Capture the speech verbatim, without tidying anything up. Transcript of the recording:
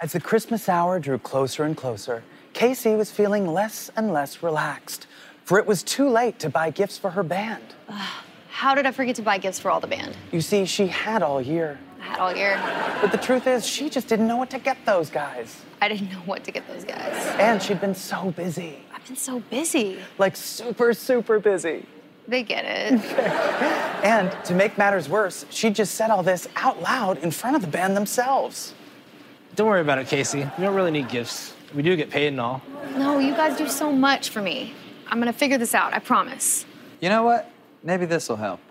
As the Christmas hour drew closer and closer, Casey was feeling less and less relaxed, for it was too late to buy gifts for her band. Uh, how did I forget to buy gifts for all the band? You see, she had all year. I had all year. But the truth is, she just didn't know what to get those guys. I didn't know what to get those guys. And she'd been so busy. I've been so busy. Like super, super busy. They get it. And to make matters worse, she just said all this out loud in front of the band themselves. Don't worry about it, Casey. We don't really need gifts. We do get paid and all. No, you guys do so much for me. I'm gonna figure this out, I promise. You know what? Maybe this will help.